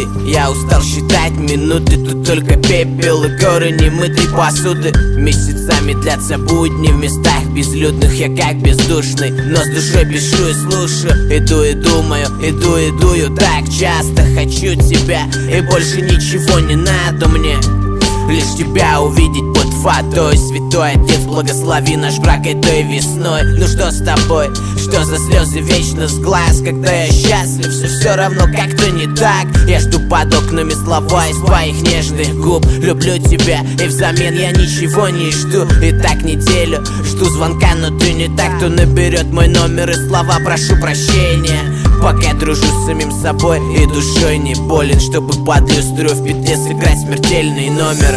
пути. Я устал считать минуты, тут только пепел и горы немытой посуды. Месяцами длятся будни в местах безлюдных. Я как бездушный, но с душой пишу и слушаю. Иду и думаю, иду и дую так часто. Хочу тебя, и больше ничего не надо мне. Лишь тебя увидеть под водой. Святой Отец, благослови наш брак этой весной. Ну что с тобой? Что за слезы вечно с глаз? Когда я счастлив, все равно как-то не так. Я жду под окнами слова из твоих нежных губ. Люблю тебя, и взамен я ничего не жду. И так неделю жду звонка, но ты не так. Кто наберет мой номер и слова прошу прощения. Пока дружу с самим собой и душой не болен, чтобы под люстру в петле сыграть смертельный номер.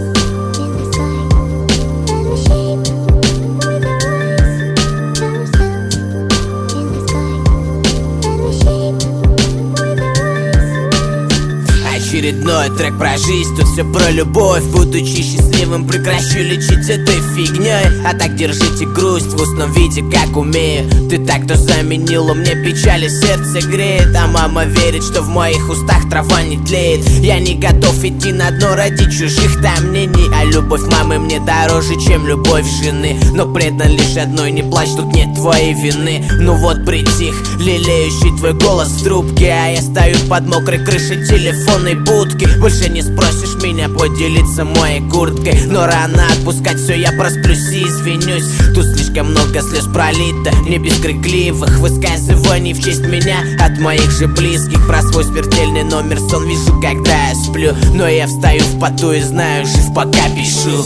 Очередной трек про жизнь, тут все про любовь. Будучи счастливым, прекращу лечить этой фигней. А так держите грусть в устном виде, как умею. Ты так-то заменила мне печаль, и сердце греет. А мама верит, что в моих устах трава не тлеет. Я не готов идти на дно ради чужих там мнений. А любовь мамы мне дороже, чем любовь жены. Но предан лишь одной, не плачь, тут нет твоей вины. Ну вот притих, лелеющий твой голос в трубке. А я стою под мокрой крышей телефонной будки. Больше не спросишь меня поделиться моей курткой. Но рано отпускать все, я просплюсь и извинюсь. Тут слишком много слез пролито, не без крикливых высказываний в честь меня от моих же близких. Про свой смертельный номер сон вижу, когда я сплю. Но я встаю в поту и знаю, жив пока пишу.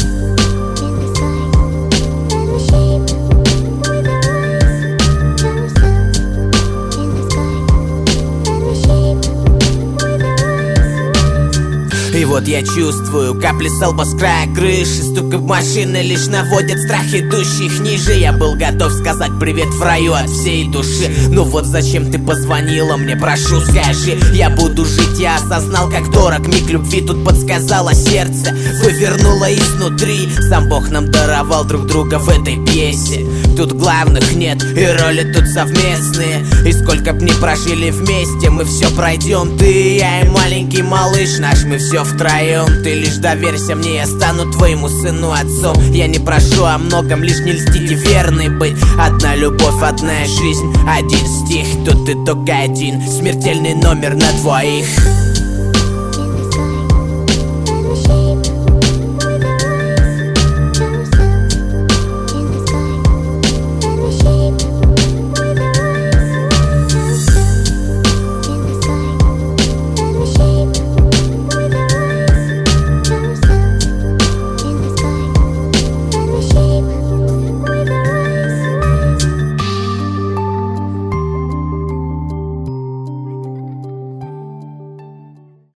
И вот я чувствую капли с лба с края крыши. Стук в машины лишь наводят страх идущих ниже. Я был готов сказать привет в раю от всей души. Ну вот зачем ты позвонила мне, прошу скажи. Я буду жить, я осознал, как дорог миг любви. Тут подсказало сердце, вывернуло изнутри. Сам Бог нам даровал друг друга в этой пьесе. Тут главных нет, и роли тут совместные. И сколько б ни прожили вместе, мы все пройдем. Ты и я, и маленький малыш наш, мы все втроем. Ты лишь доверься мне, я стану твоему сыну отцом. Я не прошу о многом, лишь не льстить и верной быть. Одна любовь, одна жизнь, один стих. Тут ты только один, смертельный номер на двоих.